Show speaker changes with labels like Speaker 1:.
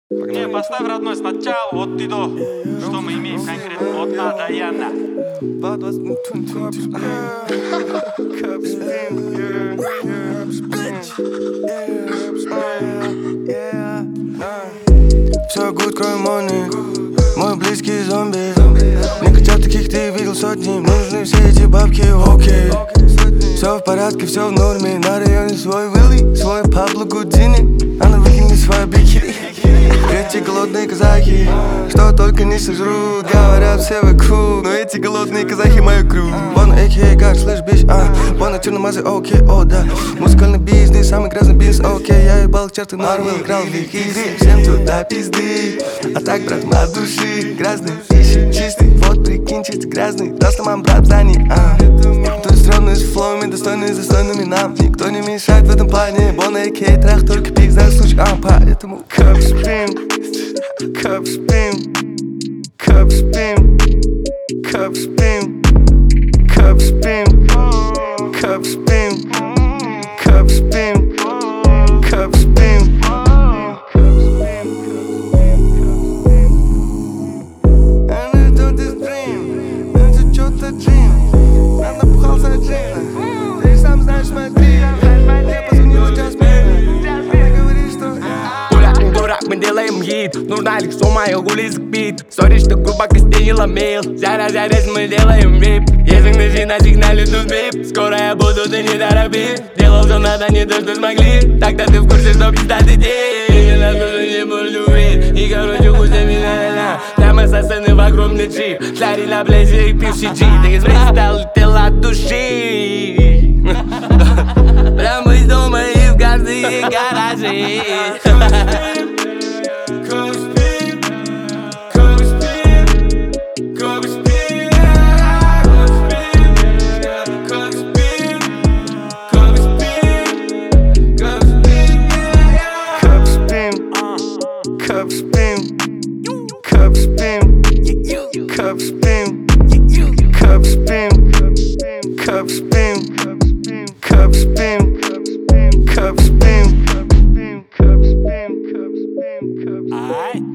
Speaker 1: Не, поставь, родной, сначала от и до. Что мы имеем конкретно от А до Яна.
Speaker 2: Все good, кроме money. Мой близкий зомби. Не хотят таких, ты видел сотни. Мне нужны все эти бабки, окей. Все в порядке, все в норме. На районе свой Вилли, свой Пабло Гудини. А на выкине свой бикини. Эти голодные казахи, что только не сожрут. Говорят все вокруг, но эти голодные казахи мою крю. Вон a.k.a. как слышь, бич, вон на черномазе, окей, о да. Музыкальный бизнес, самый грязный бизнес, окей. Я ебал к черту Марвел, играл в лихири. Всем туда пизды, а так, брат, на души. Грязный, ищи чистый, вот прикинь, чистый грязный. Просто мам, брат, за ней, то есть стрёмный с флоуами, достойный застойными нам. Никто не мешает в этом плане. Вон a.k.a. трах, только пик за случай, поэтому cup spin. Cup spin, cup spin, cup spin, cup spin, cup spin, cup spin, cup spin. And I do this dream, это что-то dream. Я напухался от джина, ты сам знаешь мой дрим. Я позвонила Джасмина, она говорит, что
Speaker 3: мы делаем хит, нужна лишь сумма и гулизик бит. Сори, что грубо костей не ломил. Заряжаясь, мы делаем вип. Если нажи на сигнале, тут бип. Скоро я буду, ты не торопи. Делал все надо, не то, что смогли. Тогда ты в курсе, что пизда ты день. Нас уже не буду любить. И короче, гусями на-на-на. Там ассасины в огромный джип. Шари на плейсе и пивший джи. Ты из фристайл летел от души. Прямо из дома и в каждой гараже.
Speaker 2: Cup spin, cup spin, cup spin, cup spin, cup spin, cup spin, cup spin, cup spin, cup spin, cup spin.